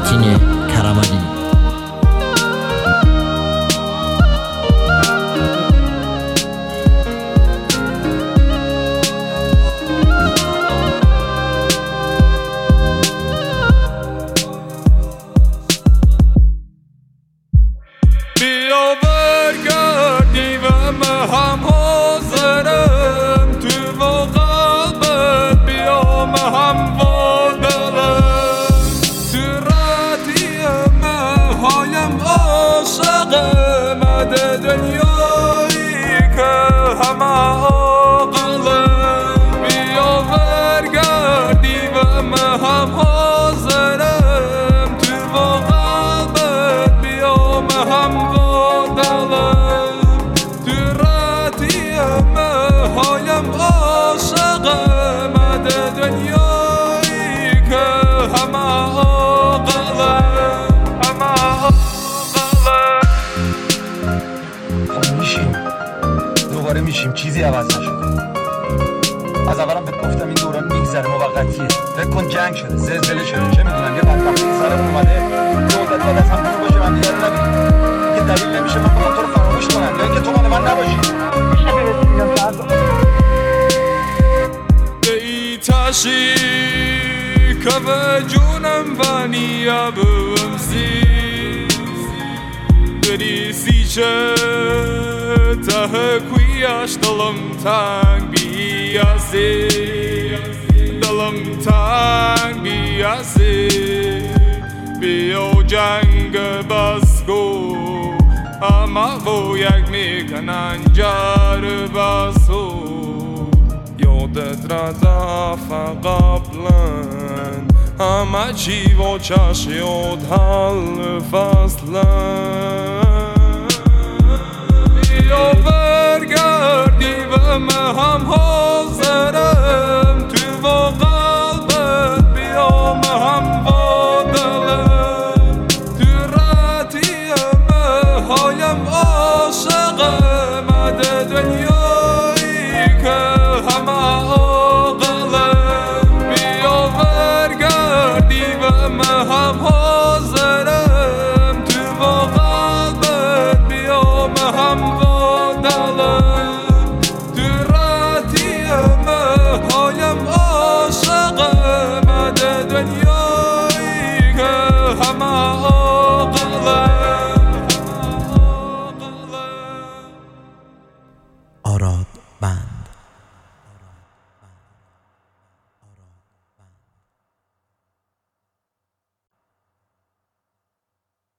متین کرملی. بیا برگردیم هم حاضرم تو و قلبت، بیام هم و دلم تو ردیم هایم عاشقم مده دنیایی که همه عاقلم. بیا برگردیم هم حاضرم تو و قلبت، بیام هم دنیایی که همه عاقلم همه عاقلم. خب میشیم دوباره میشیم، چیزی عوض نشده. از اولم بهت گفتم این دوران میگذره، موقتیه. فکر کن جنگ شده، زلزله شده، چه میدونم یه بدبختی سرمون اومده، یه مدت بعد از هم دور باشه من دیگه رو نبینیم. یه دلیل نمیشه من بخوام تو رو فراموش کنم یا اینکه تو مال من نباشی. میشه برسیم tashi که به جونم و نیابم بریسی چه ته کویش دلم تنگ بیازی، دلم تنگ بیازی. بیا جنگ بس گو اما و یک میکنن جار بسو. یادت رفت قبلن همه چی و چشیاد حل فصلن. بیا برگردیم هم